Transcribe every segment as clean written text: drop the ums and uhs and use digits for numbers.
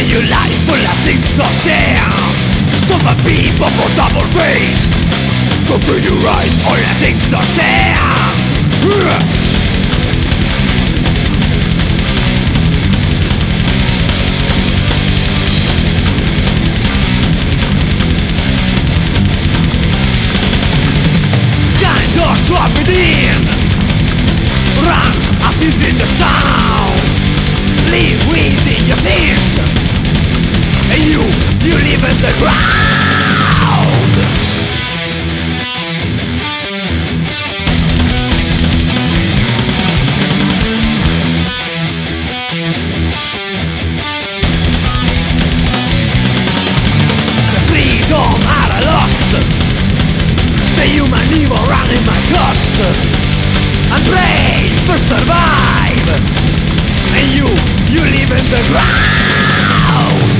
Then your life full of things to share. Some people for double face. Go to you right, all the things to share. Swap it in. Run up is in the sound. Live within your sins. And you live in the ground. The freedom are lost. The human evil running my cost. And pray to survive. And you live in the ground.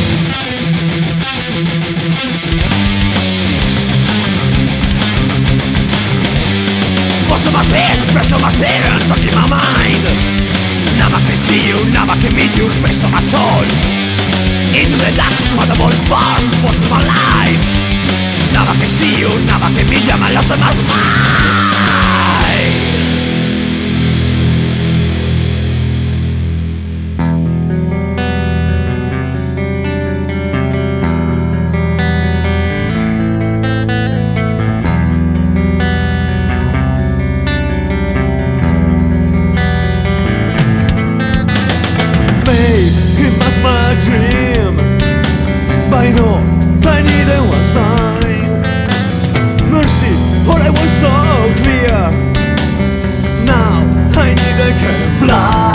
Most of my fear, fresh on my spirit, stuck in my mind. Never can see you, never can meet you, face of my soul. Into the darkness, motherboard force, most of my life. Never can see you, never can meet you, I'm lost in my mind. Babe, it must be a dream. But I know I need one sign. Mercy, all I want so clear. Now I need I can fly.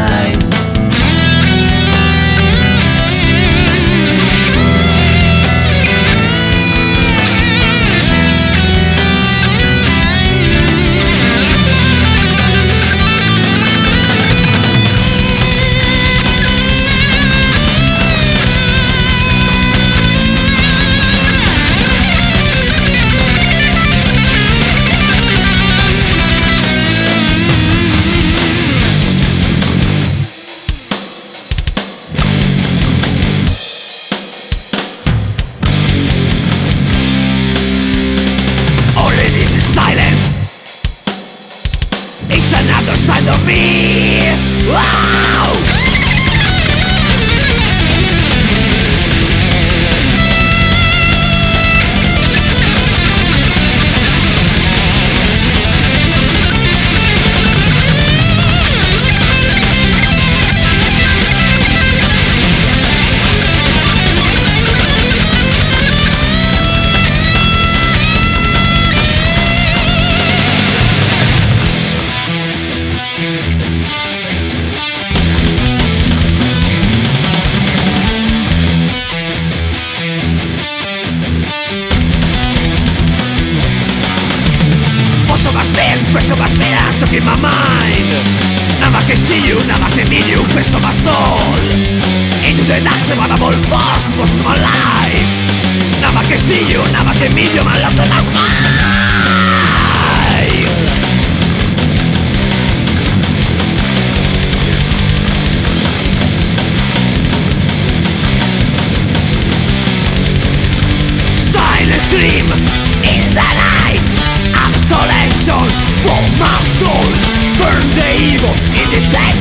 It's another side of me. Wow! Fresh of my spirit, stuck in my mind. Never can see you, never can meet you, face of my soul. Into the dark, unavoidable force, most of my life. Never can see you, never can meet you, I'm lost in my mind. Silent scream in the night. Absolation from my soul. Burn the evil in this place.